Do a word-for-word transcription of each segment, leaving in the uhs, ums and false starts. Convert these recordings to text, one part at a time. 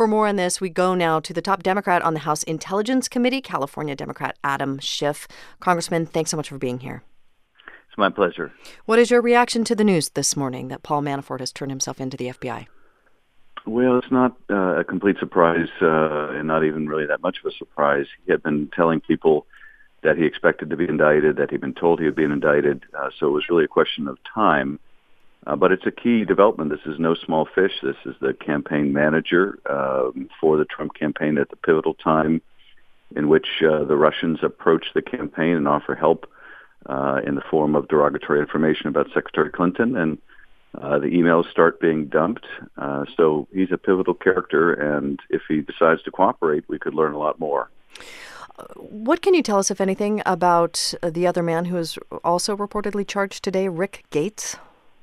For more on this, we go now to the top Democrat on the House Intelligence Committee, California Democrat Adam Schiff. Congressman, thanks so much for being here. It's my pleasure. What is your reaction to the news this morning that Paul Manafort has turned himself into the F B I? Well, it's not uh, a complete surprise, uh, and not even really that much of a surprise. He had been telling people that he expected to be indicted, that he'd been told he had been indicted, uh, so it was really a question of time. Uh, but it's a key development. This is no small fish. This is the campaign manager uh, for the Trump campaign at the pivotal time in which uh, the Russians approach the campaign and offer help uh, in the form of derogatory information about Secretary Clinton, and uh, the emails start being dumped. Uh, so he's a pivotal character, and if he decides to cooperate, we could learn a lot more. What can you tell us, if anything, about the other man who is also reportedly charged today, Rick Gates?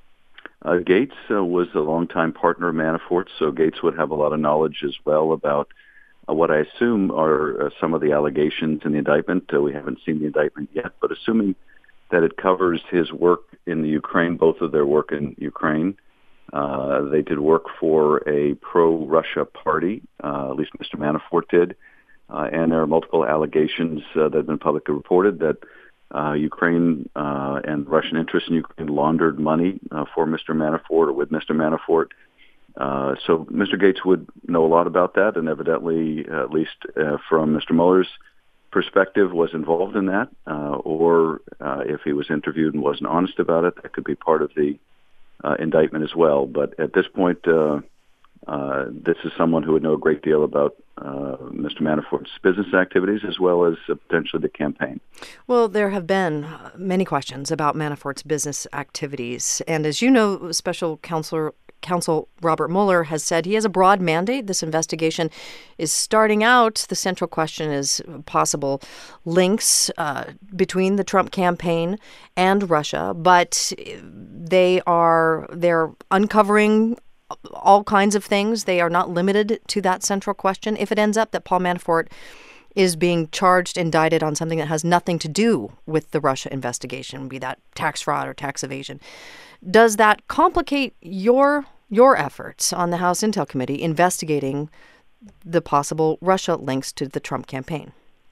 Uh, Gates uh, was a longtime partner of Manafort, so Gates would have a lot of knowledge as well about uh, what I assume are uh, some of the allegations in the indictment. Uh, we haven't seen the indictment yet, but assuming that it covers his work in the Ukraine, both of their work in Ukraine, uh, they did work for a pro-Russia party, uh, at least Mister Manafort did, uh, and there are multiple allegations uh, that have been publicly reported that Uh, Ukraine uh, and Russian interests in Ukraine laundered money uh, for Mister Manafort or with Mister Manafort. Uh, so Mister Gates would know a lot about that, and evidently, uh, at least uh, from Mister Mueller's perspective, was involved in that. Uh, or uh, if he was interviewed and wasn't honest about it, that could be part of the uh, indictment as well. But at this point, uh, uh, this is someone who would know a great deal about Uh, Mister Manafort's business activities as well as uh, potentially the campaign. Well, there have been many questions about Manafort's business activities. And as you know, Special Counselor Counsel Robert Mueller has said he has a broad mandate. This investigation is starting out. The central question is possible links uh, between the Trump campaign and Russia. But they are they're uncovering all kinds of things. They are not limited to that central question. If it ends up that Paul Manafort is being charged, indicted on something that has nothing to do with the Russia investigation, be that tax fraud or tax evasion, does that complicate your your efforts on the House Intel Committee investigating the possible Russia links to the Trump campaign?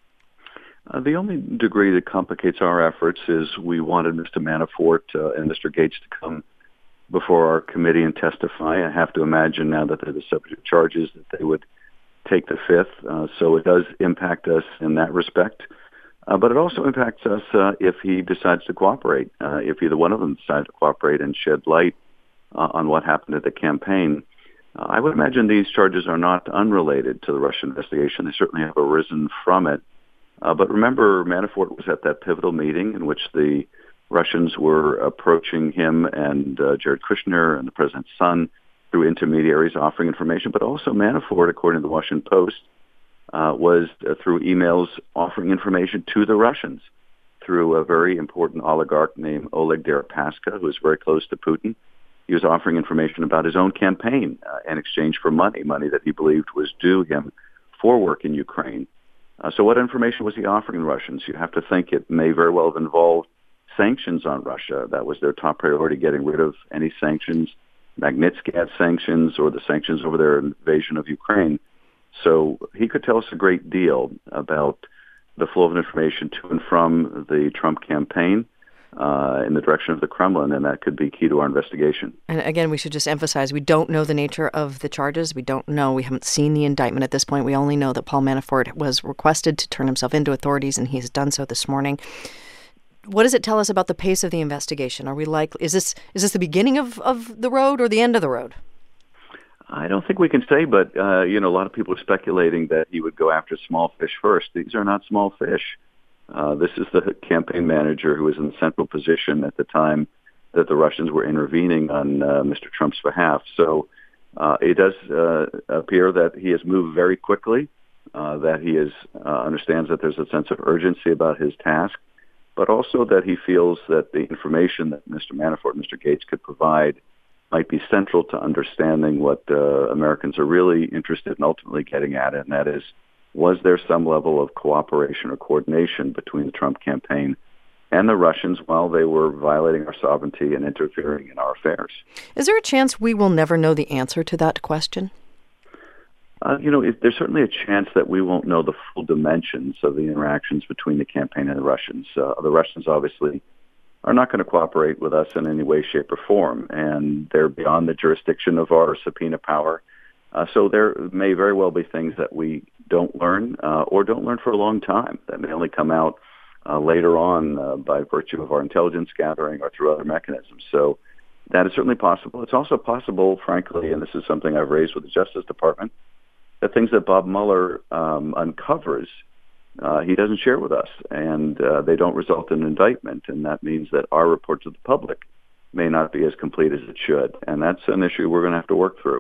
Uh, the only degree that complicates our efforts is we wanted Mister Manafort uh, and Mister Gates to come before our committee and testify. I have to imagine now that they're the subject of charges that they would take the fifth. Uh, so it does impact us in that respect. Uh, but it also impacts us uh, if he decides to cooperate, uh, if either one of them decides to cooperate and shed light uh, on what happened at the campaign. Uh, I would imagine these charges are not unrelated to the Russian investigation. They certainly have arisen from it. Uh, but remember, Manafort was at that pivotal meeting in which the Russians were approaching him and uh, Jared Kushner and the president's son through intermediaries offering information, but also Manafort, according to the Washington Post, uh, was uh, through emails offering information to the Russians through a very important oligarch named Oleg Deripaska, who is very close to Putin. He was offering information about his own campaign uh, in exchange for money, money that he believed was due him for work in Ukraine. Uh, so what information was he offering the Russians? You have to think it may very well have involved sanctions on Russia. That was their top priority, getting rid of any sanctions, Magnitsky had sanctions, or the sanctions over their invasion of Ukraine. So he could tell us a great deal about the flow of information to and from the Trump campaign uh, in the direction of the Kremlin, and that could be key to our investigation. And again, we should just emphasize we don't know the nature of the charges. We don't know. We haven't seen the indictment at this point. We only know that Paul Manafort was requested to turn himself into authorities, and he's done so this morning. What does it tell us about the pace of the investigation? Are we like, is this is this the beginning of, of the road or the end of the road? I don't think we can say, but, uh, you know, a lot of people are speculating that he would go after small fish first. These are not small fish. Uh, this is the campaign manager who was in the central position at the time that the Russians were intervening on uh, Mister Trump's behalf. So uh, it does uh, appear that he has moved very quickly, uh, that he is uh, understands that there's a sense of urgency about his task, but also that he feels that the information that Mister Manafort and Mister Gates could provide might be central to understanding what uh, Americans are really interested in ultimately getting at, and that is, was there some level of cooperation or coordination between the Trump campaign and the Russians while they were violating our sovereignty and interfering in our affairs? Is there a chance we will never know the answer to that question? Uh, you know, it, there's certainly a chance that we won't know the full dimensions of the interactions between the campaign and the Russians. Uh, the Russians obviously are not going to cooperate with us in any way, shape, or form, and they're beyond the jurisdiction of our subpoena power. Uh, so there may very well be things that we don't learn uh, or don't learn for a long time that may only come out uh, later on uh, by virtue of our intelligence gathering or through other mechanisms. So that is certainly possible. It's also possible, frankly, and this is something I've raised with the Justice Department, that things that Bob Mueller um, uncovers, uh, he doesn't share with us, and uh, they don't result in indictment, and that means that our report to the public may not be as complete as it should, and that's an issue we're going to have to work through.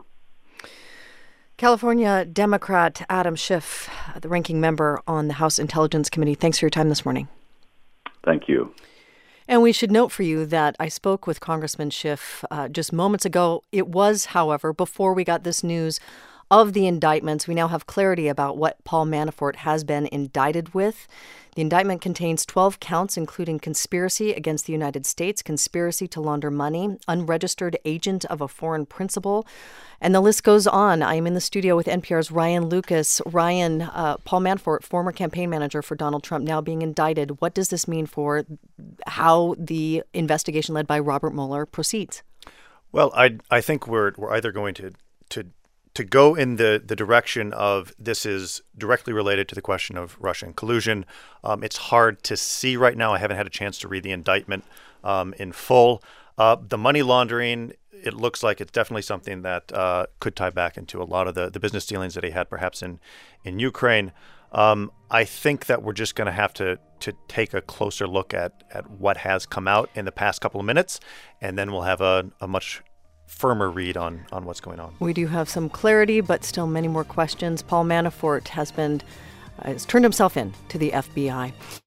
California Democrat Adam Schiff, the ranking member on the House Intelligence Committee, thanks for your time this morning. Thank you. And we should note for you that I spoke with Congressman Schiff uh, just moments ago. It was, however, before we got this news of the indictments. We now have clarity about what Paul Manafort has been indicted with. The indictment contains twelve counts, including conspiracy against the United States, conspiracy to launder money, unregistered agent of a foreign principal, and the list goes on. I am in the studio with N P R's Ryan Lucas. Ryan, uh, Paul Manafort, former campaign manager for Donald Trump, now being indicted. What does this mean for how the investigation led by Robert Mueller proceeds? Well, I I think we're we're either going to to to go in the, the direction of this is directly related to the question of Russian collusion. Um, it's hard to see right now. I haven't had a chance to read the indictment um, in full. Uh, the money laundering, it looks like it's definitely something that uh, could tie back into a lot of the, the business dealings that he had perhaps in, in Ukraine. Um, I think that we're just going to have to to take a closer look at, at what has come out in the past couple of minutes, and then we'll have a, a much firmer read on, on what's going on. We do have some clarity, but still many more questions. Paul Manafort has been uh, has turned himself in to the F B I.